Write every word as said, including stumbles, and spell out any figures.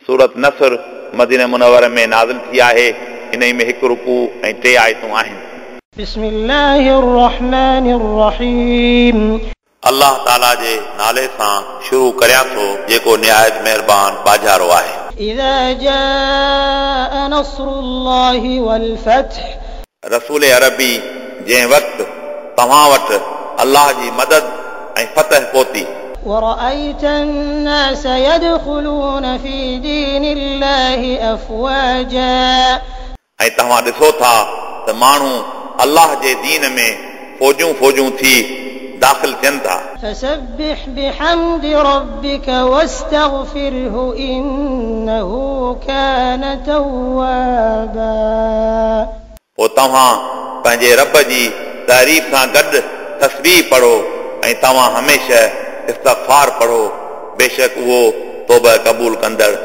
सूरत नसर Medina Munawwara में नाज़िल थी आहे। इन में हिकु रुकू ऐं टे आयतूं आहिनि। बिस्मिल्लाहिर रहमानिर रहीम। अल्लाह ताला जे नाले सां शुरू करियां थो जेको निहायत महिरबान बाजारो आहे। इज़ा जाअ नस्रुल्लाहि वल फत्ह। रसूल अरबी जंहिं वक़्तु तव्हां वटि अल्लाह जी मदद ऐं फतह पहुती। ورأيت الناس يدخلون في دين الله أفواجا। ऐं तव्हां ॾिसो था त माण्हू अल्लाह जे दीन में फ़ौजूं फ़ौजूं थी दाख़िल थियनि था। فسبح بحمد ربك واستغفره إنه كان توابا। पोइ तव्हां पंहिंजे रब जी तारीफ़ सां गॾु तस्बीह पढ़ो ऐं तव्हां हमेशह इस्तग़फ़ार पढ़ो, बेशक उहो तौबा क़बूल कंदड़